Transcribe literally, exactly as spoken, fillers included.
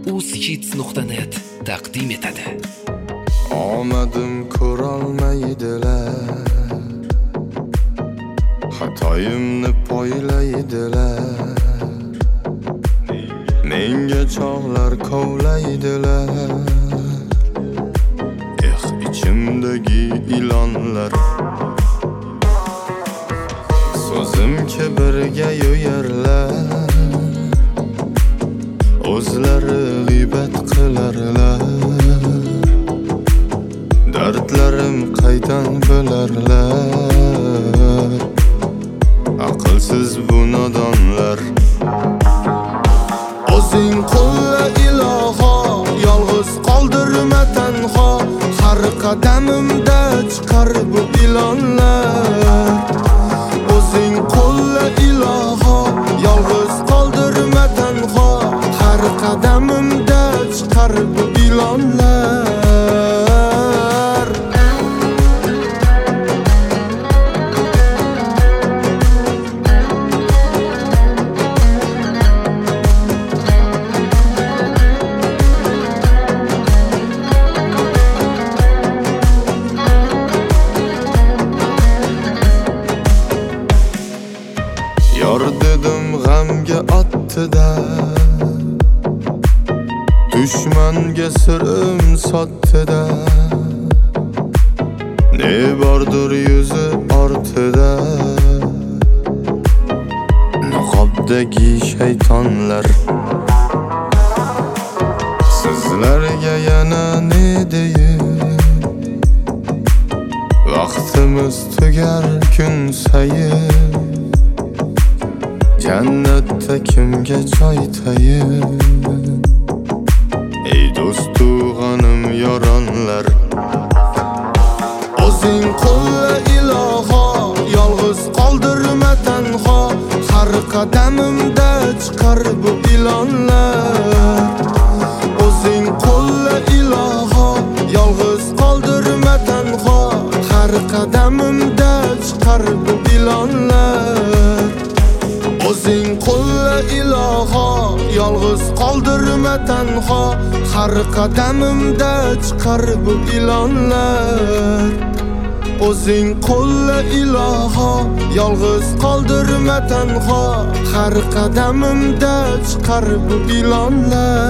uzhits nuqta net taqdim etadi. Omadim ko'rolmaydilar, xatoyimni poylaydilar, menga chog'lar kovlaydilar. Eh, ichimdagi ilonlar so'zim kibrga yo'yarlar, o'zlari g'iybat qilarlar. Dardlarim qaydan bilarlar, aqlsiz bu nodonlar. O'zing qo'lla iloho, yolg'iz qoldirma tanho. Har qadamimda chiqar bu ilonlar. O'zing qo'lla iloho, yolg'iz qoldirma tanho. Har qadamimda chiqar bu ilonlar. Yor dedim g'amga otdi-da, dushmanga sirim sotdi-da. Ne bordir yuzi ortida, niqobdagi shaytonlar. Sizlarga yana ne deyim, vaqtimiz tugar kun sayin. Jannatda kimga joy tayin? Ey do'stu g'anim yoronlar, o'zing qo'lla iloho, yolg'iz qoldirma tanho. Har qadamimda chiqar bu ilonlar. O'zing qo'lla iloho, yolg'iz qoldirma tanho. Har qadamimda chiqar bu ilonlar. O'zing qo'lla iloho, yolg'iz qoldirma tanho. Har qadamimda chiqar bu ilonlar. O'zing qo'lla iloho, yolg'iz qoldirma tanho. Har qadamimda chiqar bu ilonlar.